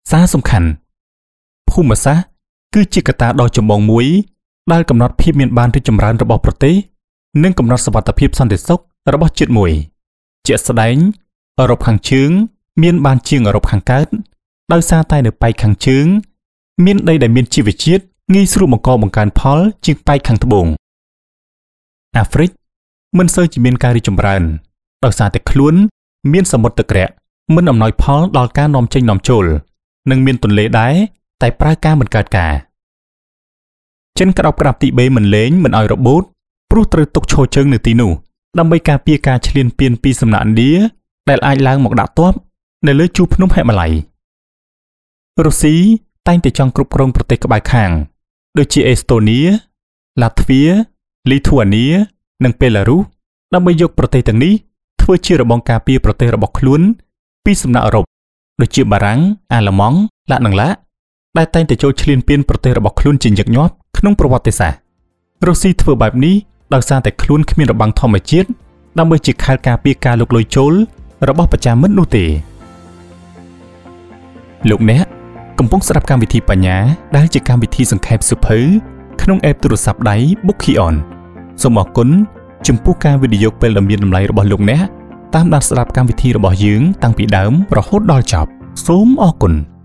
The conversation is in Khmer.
សារសំខាន់ភូមិសាស្ត្រគឺជាកត្តាដ៏ចម្បងមួយដែលកំណត់ភាពមានបានរីកចម្រើនរបស់ប្រទេសនិងកំណត់សុវត្ថិភាពសន្តិសុខរបស់ជាតិមួយជាក់ស្ដែងអឺរ៉ុបខាងជើងមានបានជាងអឺរ៉ុបខាងកើតដោយសារតែនៅប៉ែកខាងជើងមានដីដែលមានជីវជាតិងាយស្រួលបង្កបង្កើនផលជាងប៉ែកខាងត្បូងអាហ្វ្រិកមិនសូវជាមានការរីកចម្រើនដោយសារតែខ្លួនមានសមុទ្រទឹករាក់មិនអំណោយផលដល់ការនាំចេញនាំចូលនិងមានទន្លេដែរតែប្រើការបង្កើតការចិនក្តោបក្តាប់ទីបេមិនលេងមិនឲ្យរបូតព្រោះត្រូវទុកឈរជើងនៅទីនោះដើម្បីការពារការឈ្លានពានពីសំណាក់ឥណ្ឌាដែលអាចឡើងមកដាក់ទ័ពនៅលើជួរភ្នំហិមាល័យរុស្ស៊ីតែងតែចង់គ្រប់គ្រងប្រទេសក្បែរខាងដូចជាអេស្តូនី ឡាត្វី លីធូអានី និងបេឡារុសដើម្បីយកប្រទេសទាំងនេះធ្វើជារបងការពារប្រទេសរបស់ខ្លួនពីសំណាក់អឺរ៉ុបដូចជាបារាំង អាល្លឺម៉ង់ ឡាក់និងឡាក់ដែលតែងតែចូលឈ្លានពានប្រទេសរបស់ខ្លួនជាញឹកញាប់ក្នុងប្រវត្តិសាស្ត្ររុស្ស៊ីធ្វើបែបនេះដោយសារតែខ្លួនគ្មានរបាំងធម្មជាតិដើម្បីជាខែលការពារការលុកលុយចូលរបស់ប្រជាមិត្តនោះទេលោកអ្នកកំពុងស្ដាប់កម្មវិធីបញ្ញាដែលជាកម្មវិធីសង្ខេបសៀវភៅក្នុងអេបទូរស័ព្ទដៃ Bookion សូមអរគុណចំពោះការវិនិយោគពេលដ៏មានតម្លៃរបស់លោកអ្នកតាមដានស្ដាប់កម្មវិធីរបស់យើងតាំងពីដើមរហូតដល់ចប់សូមអរគុណ